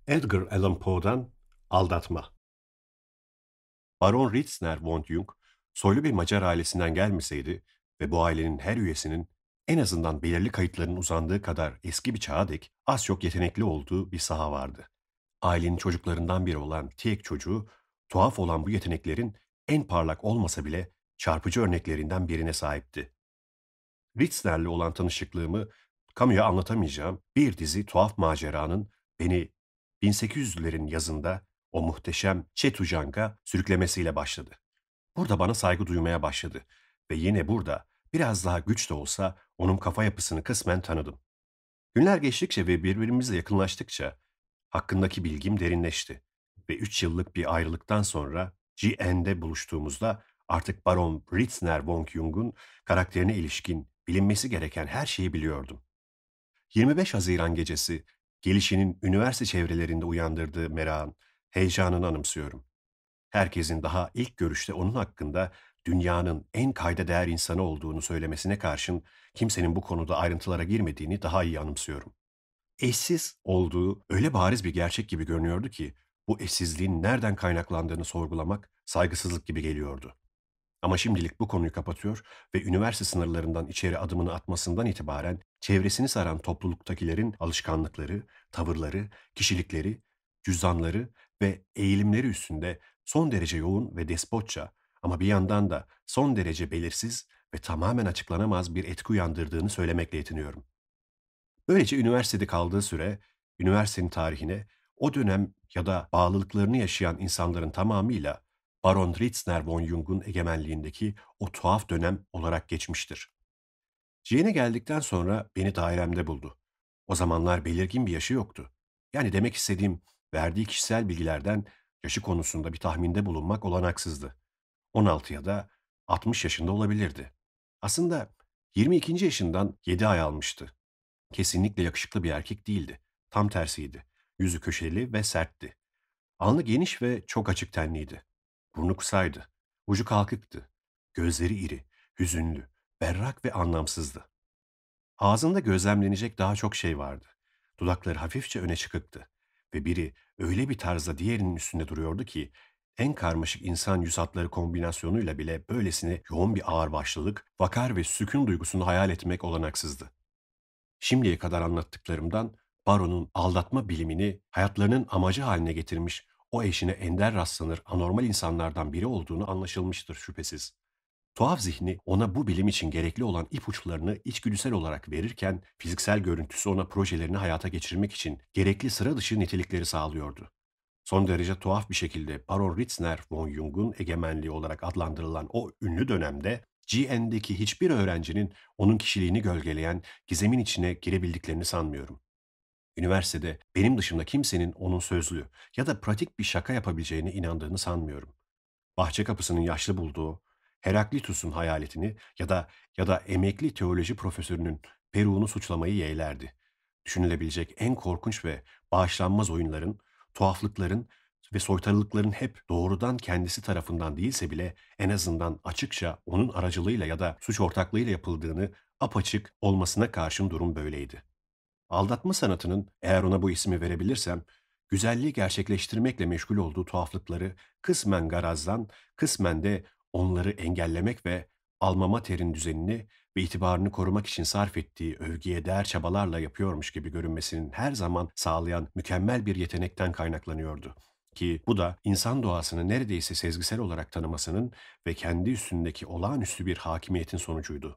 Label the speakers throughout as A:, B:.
A: Edgar Allan Poe'dan Aldatma. Baron Ritzner von Jung, soylu bir Macar ailesinden gelmeseydi ve bu ailenin her üyesinin en azından belirli kayıtların uzandığı kadar eski bir çağa dek az çok yetenekli olduğu bir saha vardı. Ailenin çocuklarından biri olan tek çocuğu, tuhaf olan bu yeteneklerin en parlak olmasa bile çarpıcı örneklerinden birine sahipti. Ritzner'le olan tanışıklığımı kamuya anlatamayacağım bir dizi tuhaf maceranın beni 1800'lerin yazında o muhteşem Chetujang'a sürüklemesiyle başladı. Burada bana saygı duymaya başladı ve yine burada biraz daha güç de olsa onun kafa yapısını kısmen tanıdım. Günler geçtikçe ve birbirimizle yakınlaştıkça hakkındaki bilgim derinleşti ve 3 yıllık bir ayrılıktan sonra GN'de buluştuğumuzda artık Baron Ritzner von Jung'un karakterine ilişkin bilinmesi gereken her şeyi biliyordum. 25 Haziran gecesi gelişinin üniversite çevrelerinde uyandırdığı merakın, heyecanını anımsıyorum. Herkesin daha ilk görüşte onun hakkında dünyanın en kayda değer insanı olduğunu söylemesine karşın kimsenin bu konuda ayrıntılara girmediğini daha iyi anımsıyorum. Eşsiz olduğu öyle bariz bir gerçek gibi görünüyordu ki bu eşsizliğin nereden kaynaklandığını sorgulamak saygısızlık gibi geliyordu. Ama şimdilik bu konuyu kapatıyor ve üniversite sınırlarından içeri adımını atmasından itibaren çevresini saran topluluktakilerin alışkanlıkları, tavırları, kişilikleri, cüzdanları ve eğilimleri üstünde son derece yoğun ve despotça ama bir yandan da son derece belirsiz ve tamamen açıklanamaz bir etki uyandırdığını söylemekle yetiniyorum. Böylece üniversitede kaldığı süre, üniversitenin tarihine o dönem ya da bağlılıklarını yaşayan insanların tamamıyla Baron Ritzner von Jung'un egemenliğindeki o tuhaf dönem olarak geçmiştir. Cihan'a geldikten sonra beni dairemde buldu. O zamanlar belirgin bir yaşı yoktu. Yani demek istediğim verdiği kişisel bilgilerden yaşı konusunda bir tahminde bulunmak olanaksızdı. 16 ya da 60 yaşında olabilirdi. Aslında 22. yaşından 7 ay almıştı. Kesinlikle yakışıklı bir erkek değildi. Tam tersiydi. Yüzü köşeli ve sertti. Alnı geniş ve çok açık tenliydi. Burnu kısaydı. Ucu kalkıktı. Gözleri iri, hüzünlü, berrak ve anlamsızdı. Ağzında gözlemlenecek daha çok şey vardı. Dudakları hafifçe öne çıkıktı. Ve biri öyle bir tarzda diğerinin üstünde duruyordu ki en karmaşık insan yüz hatları kombinasyonuyla bile böylesine yoğun bir ağırbaşlılık, vakar ve sükun duygusunu hayal etmek olanaksızdı. Şimdiye kadar anlattıklarımdan Baron'un aldatma bilimini hayatlarının amacı haline getirmiş o eşine ender rastlanır anormal insanlardan biri olduğunu anlaşılmıştır şüphesiz. Tuhaf zihni ona bu bilim için gerekli olan ipuçlarını içgüdüsel olarak verirken fiziksel görüntüsü ona projelerini hayata geçirmek için gerekli sıra dışı nitelikleri sağlıyordu. Son derece tuhaf bir şekilde Baron Ritzner von Jung'un egemenliği olarak adlandırılan o ünlü dönemde GN'deki hiçbir öğrencinin onun kişiliğini gölgeleyen gizemin içine girebildiklerini sanmıyorum. Üniversitede benim dışında kimsenin onun sözlü ya da pratik bir şaka yapabileceğine inandığını sanmıyorum. Bahçe kapısının yaşlı bulduğu, Heraklitus'un hayaletini ya da emekli teoloji profesörünün Peru'nu suçlamayı yeğlerdi. Düşünülebilecek en korkunç ve bağışlanmaz oyunların, tuhaflıkların ve soytarılıkların hep doğrudan kendisi tarafından değilse bile en azından açıkça onun aracılığıyla ya da suç ortaklığıyla yapıldığını apaçık olmasına karşın durum böyleydi. Aldatma sanatının, eğer ona bu ismi verebilirsem, güzelliği gerçekleştirmekle meşgul olduğu tuhaflıkları kısmen garazdan, kısmen de onları engellemek ve alma mater'in düzenini ve itibarını korumak için sarf ettiği övgüye değer çabalarla yapıyormuş gibi görünmesinin her zaman sağlayan mükemmel bir yetenekten kaynaklanıyordu. Ki bu da insan doğasını neredeyse sezgisel olarak tanımasının ve kendi üstündeki olağanüstü bir hakimiyetin sonucuydu.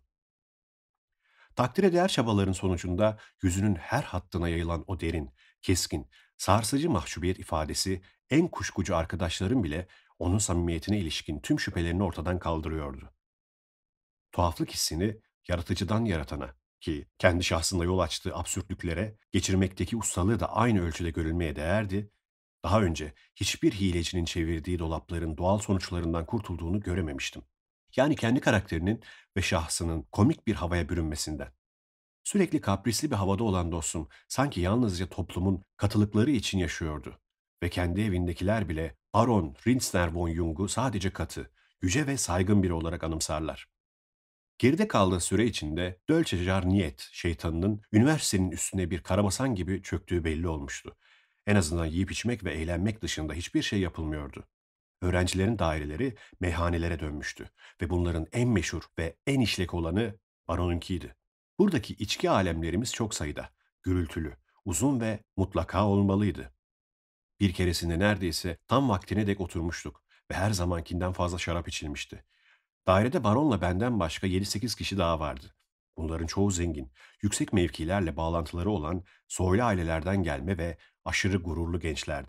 A: Takdire değer çabaların sonucunda yüzünün her hattına yayılan o derin, keskin, sarsıcı mahcubiyet ifadesi en kuşkucu arkadaşların bile onun samimiyetine ilişkin tüm şüphelerini ortadan kaldırıyordu. Tuhaflık hissini yaratıcıdan yaratana ki kendi şahsında yol açtığı absürtlüklere geçirmekteki ustalığı da aynı ölçüde görülmeye değerdi, daha önce hiçbir hilecinin çevirdiği dolapların doğal sonuçlarından kurtulduğunu görememiştim. Yani kendi karakterinin ve şahsının komik bir havaya bürünmesinden. Sürekli kaprisli bir havada olan dostum sanki yalnızca toplumun katılıkları için yaşıyordu. Ve kendi evindekiler bile Baron Rinsner von Jung'u sadece katı, yüce ve saygın biri olarak anımsarlar. Geride kaldığı süre içinde Dölce Jar Niet şeytanının üniversitenin üstüne bir karabasan gibi çöktüğü belli olmuştu. En azından yiyip içmek ve eğlenmek dışında hiçbir şey yapılmıyordu. Öğrencilerin daireleri meyhanelere dönmüştü ve bunların en meşhur ve en işlek olanı Baron'unkiydi. Buradaki içki alemlerimiz çok sayıda, gürültülü, uzun ve mutlaka olmalıydı. Bir keresinde neredeyse tam vaktine dek oturmuştuk ve her zamankinden fazla şarap içilmişti. Dairede baronla benden başka 7-8 kişi daha vardı. Bunların çoğu zengin, yüksek mevkilerle bağlantıları olan soylu ailelerden gelme ve aşırı gururlu gençlerdi.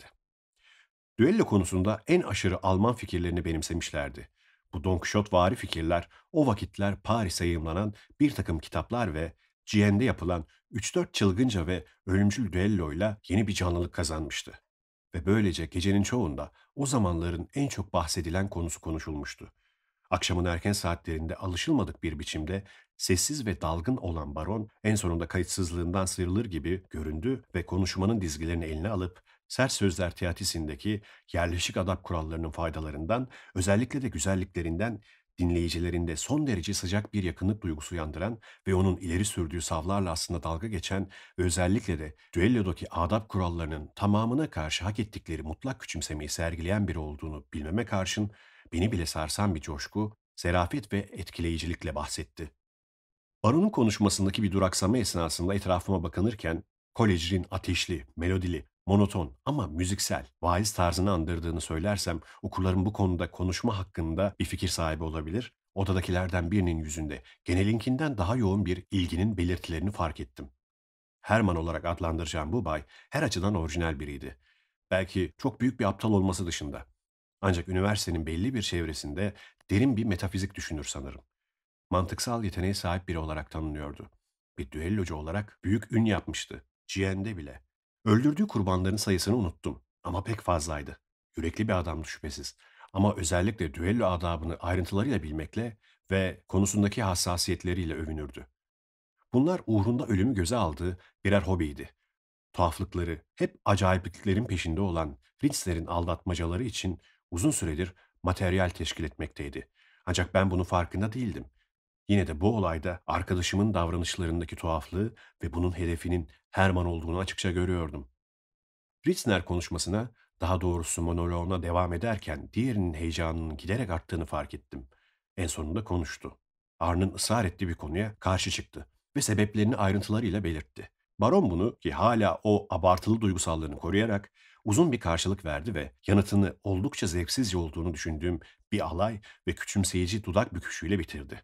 A: Düello konusunda en aşırı Alman fikirlerini benimsemişlerdi. Bu Don Quixote-vari fikirler o vakitler Paris'e yayımlanan bir takım kitaplar ve Gien'de yapılan 3-4 çılgınca ve ölümcül düelloyla yeni bir canlılık kazanmıştı. Ve böylece gecenin çoğunda o zamanların en çok bahsedilen konusu konuşulmuştu. Akşamın erken saatlerinde alışılmadık bir biçimde sessiz ve dalgın olan baron en sonunda kayıtsızlığından sıyrılır gibi göründü ve konuşmanın dizgilerini eline alıp Sert Sözler Teatisindeki yerleşik adap kurallarının faydalarından, özellikle de güzelliklerinden dinleyicilerinde son derece sıcak bir yakınlık duygusu uyandıran ve onun ileri sürdüğü savlarla aslında dalga geçen ve özellikle de düellodaki adap kurallarının tamamına karşı hak ettikleri mutlak küçümsemeyi sergileyen biri olduğunu bilmeme karşın beni bile sarsan bir coşku, zerafet ve etkileyicilikle bahsetti. Baron'un konuşmasındaki bir duraksama esnasında etrafıma bakınırken, kolejin ateşli, melodili, monoton ama müziksel, vaiz tarzını andırdığını söylersem okurların bu konuda konuşma hakkında bir fikir sahibi olabilir. Odadakilerden birinin yüzünde genelinkinden daha yoğun bir ilginin belirtilerini fark ettim. Herman olarak adlandıracağım bu bay her açıdan orijinal biriydi. Belki çok büyük bir aptal olması dışında. Ancak üniversitenin belli bir çevresinde derin bir metafizik düşünür sanırım. Mantıksal yeteneğe sahip biri olarak tanınıyordu. Bir düellocu olarak büyük ün yapmıştı. Cien'de bile. Öldürdüğü kurbanların sayısını unuttum ama pek fazlaydı. Yürekli bir adamdı şüphesiz. Ama özellikle düello adabını ayrıntılarıyla bilmekle ve konusundaki hassasiyetleriyle övünürdü. Bunlar uğrunda ölümü göze aldığı birer hobiydi. Tuhaflıkları, hep acayipliklerin peşinde olan Ritzler'in aldatmacaları için uzun süredir materyal teşkil etmekteydi. Ancak ben bunun farkında değildim. Yine de bu olayda arkadaşımın davranışlarındaki tuhaflığı ve bunun hedefinin Herman olduğunu açıkça görüyordum. Ritzner konuşmasına, daha doğrusu monoloğuna devam ederken diğerinin heyecanının giderek arttığını fark ettim. En sonunda konuştu. Arn'ın ısrar ettiği bir konuya karşı çıktı ve sebeplerini ayrıntılarıyla belirtti. Baron bunu ki hala o abartılı duygusallığını koruyarak uzun bir karşılık verdi ve yanıtını oldukça zevksizce olduğunu düşündüğüm bir alay ve küçümseyici dudak büküşüyle bitirdi.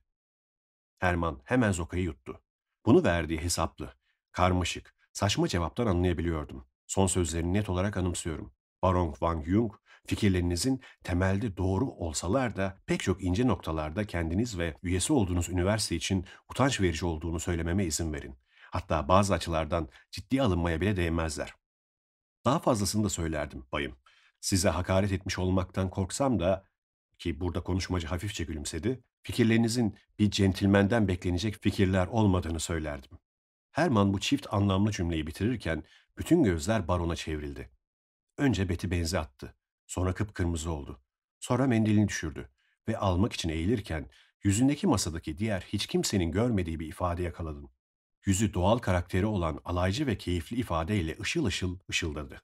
A: Herman hemen zokayı yuttu. Bunu verdiği hesaplı, karmaşık, saçma cevaptan anlayabiliyordum. Son sözlerini net olarak anımsıyorum. Baron Van Jung, fikirlerinizin temelde doğru olsalar da pek çok ince noktalarda kendiniz ve üyesi olduğunuz üniversite için utanç verici olduğunu söylememe izin verin. Hatta bazı açılardan ciddiye alınmaya bile değmezler. Daha fazlasını da söylerdim bayım. Size hakaret etmiş olmaktan korksam da ki burada konuşmacı hafifçe gülümsedi, fikirlerinizin bir centilmenden beklenecek fikirler olmadığını söylerdim. Herman bu çift anlamlı cümleyi bitirirken bütün gözler barona çevrildi. Önce beti benze attı. Sonra kıpkırmızı oldu. Sonra mendilini düşürdü ve almak için eğilirken yüzündeki masadaki diğer hiç kimsenin görmediği bir ifade yakaladım. Yüzü doğal karakteri olan alaycı ve keyifli ifadeyle ışıl ışıl ışıldadı.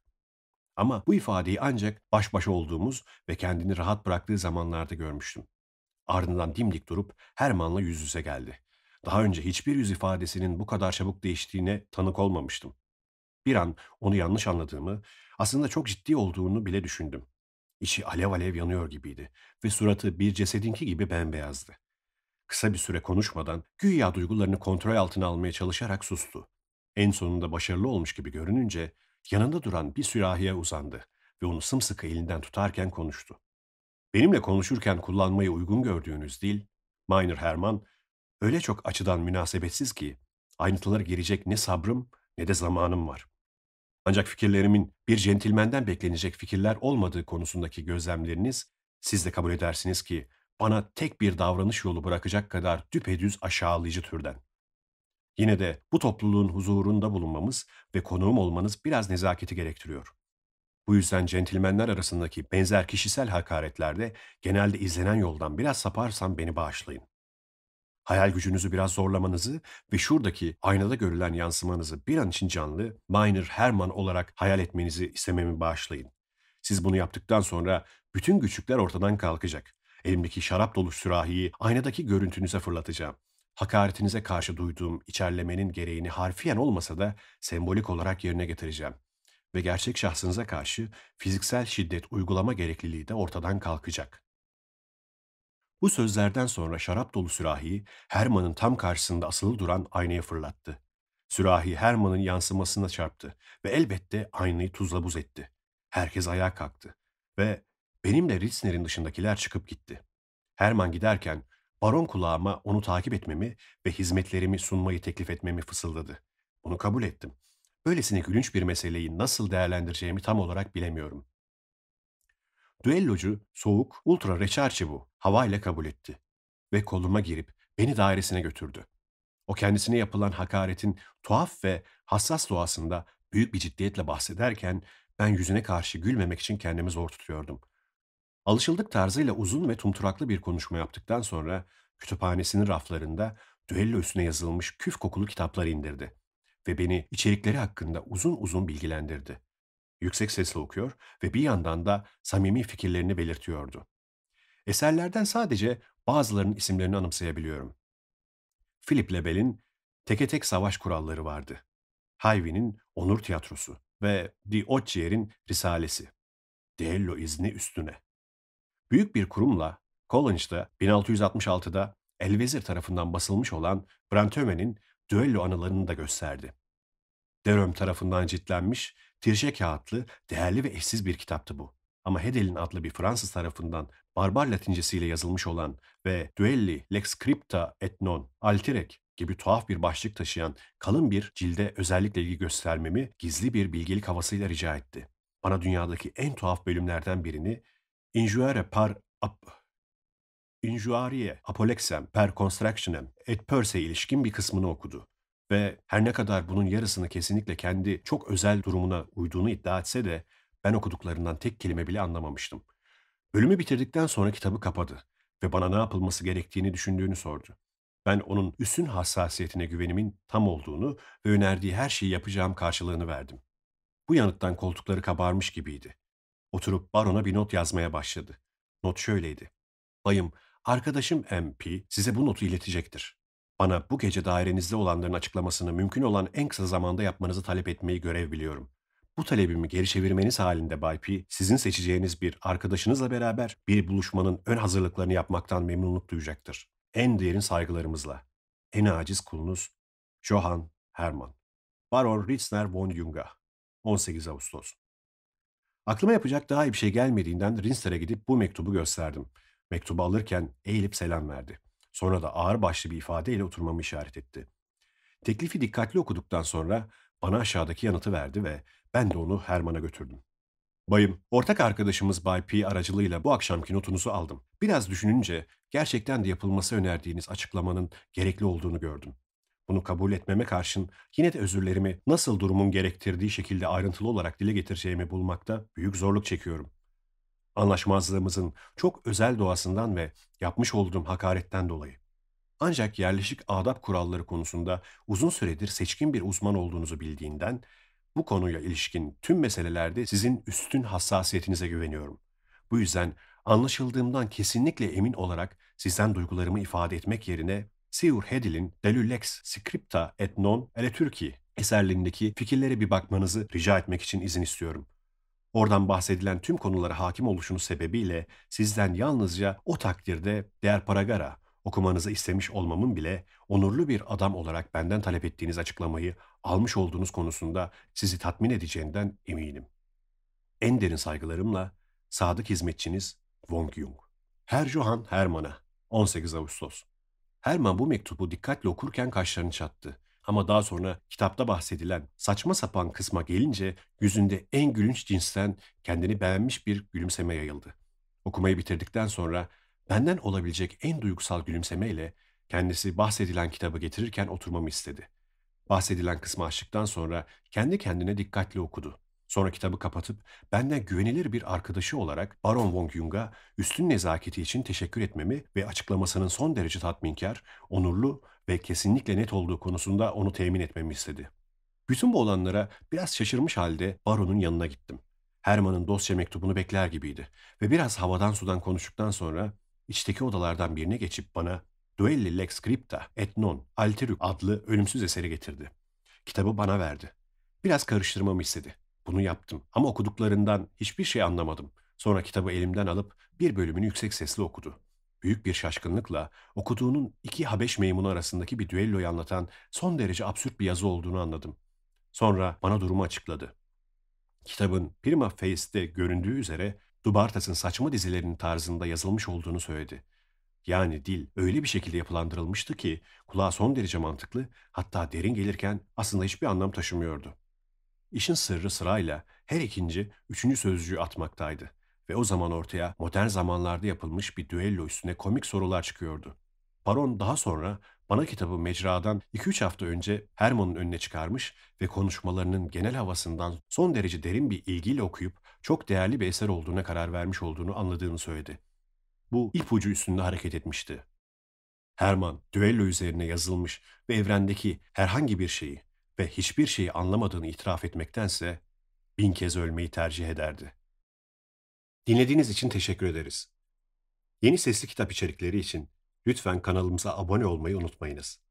A: Ama bu ifadeyi ancak baş başa olduğumuz ve kendini rahat bıraktığı zamanlarda görmüştüm. Ardından dimdik durup Herman'la yüz yüze geldi. Daha önce hiçbir yüz ifadesinin bu kadar çabuk değiştiğine tanık olmamıştım. Bir an onu yanlış anladığımı, aslında çok ciddi olduğunu bile düşündüm. İçi alev alev yanıyor gibiydi ve suratı bir cesedinki gibi bembeyazdı. Kısa bir süre konuşmadan güya duygularını kontrol altına almaya çalışarak sustu. En sonunda başarılı olmuş gibi görününce yanında duran bir sürahiye uzandı ve onu sımsıkı elinden tutarken konuştu. Benimle konuşurken kullanmayı uygun gördüğünüz dil, Meinher Hermann, öyle çok açıdan münasebetsiz ki ayrıntılara girecek ne sabrım ne de zamanım var. Ancak fikirlerimin bir centilmenden beklenecek fikirler olmadığı konusundaki gözlemleriniz, siz de kabul edersiniz ki bana tek bir davranış yolu bırakacak kadar düpedüz aşağılayıcı türden. Yine de bu topluluğun huzurunda bulunmamız ve konuğum olmanız biraz nezaketi gerektiriyor. Bu yüzden centilmenler arasındaki benzer kişisel hakaretlerde genelde izlenen yoldan biraz saparsam beni bağışlayın. Hayal gücünüzü biraz zorlamanızı ve şuradaki aynada görülen yansımanızı bir an için canlı, Miner Hermann olarak hayal etmenizi istememi bağışlayın. Siz bunu yaptıktan sonra bütün güçlükler ortadan kalkacak. Elimdeki şarap dolu sürahiyi aynadaki görüntünüze fırlatacağım. Hakaretinize karşı duyduğum içerlemenin gereğini harfiyen olmasa da sembolik olarak yerine getireceğim. Ve gerçek şahsınıza karşı fiziksel şiddet uygulama gerekliliği de ortadan kalkacak. Bu sözlerden sonra şarap dolu sürahiyi Hermann'ın tam karşısında asılı duran aynaya fırlattı. Sürahi Hermann'ın yansımasına çarptı ve elbette aynayı tuzla buz etti. Herkes ayağa kalktı ve benimle Ritzner'in dışındakiler çıkıp gitti. Hermann giderken baron kulağıma onu takip etmemi ve hizmetlerimi sunmayı teklif etmemi fısıldadı. Bunu kabul ettim. Böylesine gülünç bir meseleyi nasıl değerlendireceğimi tam olarak bilemiyorum. Düellocu, soğuk, ultra reçarçı bu. Havayla kabul etti. Ve koluma girip beni dairesine götürdü. O kendisine yapılan hakaretin tuhaf ve hassas doğasında büyük bir ciddiyetle bahsederken ben yüzüne karşı gülmemek için kendimi zor tutuyordum. Alışıldık tarzıyla uzun ve tumturaklı bir konuşma yaptıktan sonra kütüphanesinin raflarında düello üstüne yazılmış küf kokulu kitaplar indirdi ve beni içerikleri hakkında uzun uzun bilgilendirdi. Yüksek sesle okuyor ve bir yandan da samimi fikirlerini belirtiyordu. Eserlerden sadece bazılarının isimlerini anımsayabiliyorum. Philip Lebel'in Teke Tek Savaş Kuralları vardı. Hayvi'nin Onur Tiyatrosu ve Die Ottier'in Risalesi. Düello izni üstüne. Büyük bir kurumla Collinge'da 1666'da Elvezir tarafından basılmış olan Brantôme'nin düello anılarını da gösterdi. Deröm tarafından ciltlenmiş, tirşe kağıtlı, değerli ve eşsiz bir kitaptı bu. Ama Hedel'in adlı bir Fransız tarafından barbar latincesiyle yazılmış olan ve Duelli Lex Scripta et non Altirec gibi tuhaf bir başlık taşıyan kalın bir cilde özellikle ilgi göstermemi gizli bir bilgelik havasıyla rica etti. Bana dünyadaki en tuhaf bölümlerden birini Injuere par Injuariye apolexem per constructionem et perse ilişkin bir kısmını okudu. Ve her ne kadar bunun yarısını kesinlikle kendi çok özel durumuna uyduğunu iddia etse de ben okuduklarından tek kelime bile anlamamıştım. Bölümü bitirdikten sonra kitabı kapadı ve bana ne yapılması gerektiğini düşündüğünü sordu. Ben onun üstün hassasiyetine güvenimin tam olduğunu ve önerdiği her şeyi yapacağım karşılığını verdim. Bu yanıttan koltukları kabarmış gibiydi. Oturup barona bir not yazmaya başladı. Not şöyleydi. Bayım, arkadaşım MP size bu notu iletecektir. Bana bu gece dairenizde olanların açıklamasını mümkün olan en kısa zamanda yapmanızı talep etmeyi görev biliyorum. Bu talebimi geri çevirmeniz halinde Bay P, sizin seçeceğiniz bir arkadaşınızla beraber bir buluşmanın ön hazırlıklarını yapmaktan memnunluk duyacaktır. En derin saygılarımızla. En aciz kulunuz Johann Hermann. Baron Ritzner von Junga. 18 Ağustos. Aklıma yapacak daha iyi bir şey gelmediğinden Rinster'e gidip bu mektubu gösterdim. Mektubu alırken eğilip selam verdi. Sonra da ağırbaşlı bir ifadeyle oturmamı işaret etti. Teklifi dikkatli okuduktan sonra bana aşağıdaki yanıtı verdi ve ben de onu Herman'a götürdüm. Bayım, ortak arkadaşımız Bay P aracılığıyla bu akşamki notunuzu aldım. Biraz düşününce gerçekten de yapılması önerdiğiniz açıklamanın gerekli olduğunu gördüm. Bunu kabul etmeme karşın yine de özürlerimi nasıl durumun gerektirdiği şekilde ayrıntılı olarak dile getireceğimi bulmakta büyük zorluk çekiyorum. Anlaşmazlığımızın çok özel doğasından ve yapmış olduğum hakaretten dolayı. Ancak yerleşik adab kuralları konusunda uzun süredir seçkin bir uzman olduğunuzu bildiğinden bu konuya ilişkin tüm meselelerde sizin üstün hassasiyetinize güveniyorum. Bu yüzden anlaşıldığımdan kesinlikle emin olarak sizden duygularımı ifade etmek yerine Sieur Hedel'in Delü Lex Scripta et non ele Türkiye eserlerindeki fikirlere bir bakmanızı rica etmek için izin istiyorum. Oradan bahsedilen tüm konulara hakim oluşunuz sebebiyle sizden yalnızca o takdirde değer paragara okumanızı istemiş olmamın bile onurlu bir adam olarak benden talep ettiğiniz açıklamayı almış olduğunuz konusunda sizi tatmin edeceğinden eminim. En derin saygılarımla sadık hizmetçiniz Wong Yung. Herr Johann Hermann'a 18 Ağustos. Hermann bu mektubu dikkatle okurken kaşlarını çattı. Ama daha sonra kitapta bahsedilen saçma sapan kısma gelince yüzünde en gülünç cinsten kendini beğenmiş bir gülümseme yayıldı. Okumayı bitirdikten sonra benden olabilecek en duygusal gülümsemeyle kendisi bahsedilen kitabı getirirken oturmamı istedi. Bahsedilen kısmı açtıktan sonra kendi kendine dikkatli okudu. Sonra kitabı kapatıp benden güvenilir bir arkadaşı olarak Baron von Jung'a üstün nezaketi için teşekkür etmemi ve açıklamasının son derece tatminkar, onurlu ve kesinlikle net olduğu konusunda onu temin etmemi istedi. Bütün bu olanlara biraz şaşırmış halde Baron'un yanına gittim. Hermann'ın dosya mektubunu bekler gibiydi ve biraz havadan sudan konuştuktan sonra içteki odalardan birine geçip bana Duelli Lex Scripta et non Alterum adlı ölümsüz eseri getirdi. Kitabı bana verdi. Biraz karıştırmamı istedi. Bunu yaptım ama okuduklarından hiçbir şey anlamadım. Sonra kitabı elimden alıp bir bölümünü yüksek sesle okudu. Büyük bir şaşkınlıkla okuduğunun iki Habeş meymunu arasındaki bir düelloyu anlatan son derece absürt bir yazı olduğunu anladım. Sonra bana durumu açıkladı. Kitabın prima facie göründüğü üzere Dubartas'ın saçma dizilerinin tarzında yazılmış olduğunu söyledi. Yani dil öyle bir şekilde yapılandırılmıştı ki kulağa son derece mantıklı, hatta derin gelirken aslında hiçbir anlam taşımıyordu. İşin sırrı sırayla her ikinci, üçüncü sözcüğü atmaktaydı ve o zaman ortaya modern zamanlarda yapılmış bir düello üstüne komik sorular çıkıyordu. Baron daha sonra bana kitabı mecradan 2-3 hafta önce Hermann'ın önüne çıkarmış ve konuşmalarının genel havasından son derece derin bir ilgiyle okuyup çok değerli bir eser olduğuna karar vermiş olduğunu anladığını söyledi. Bu ipucu üstünde hareket etmişti. Hermann, düello üzerine yazılmış ve evrendeki herhangi bir şeyi ve hiçbir şeyi anlamadığını itiraf etmektense 1000 kez ölmeyi tercih ederdi. Dinlediğiniz için teşekkür ederiz. Yeni sesli kitap içerikleri için lütfen kanalımıza abone olmayı unutmayınız.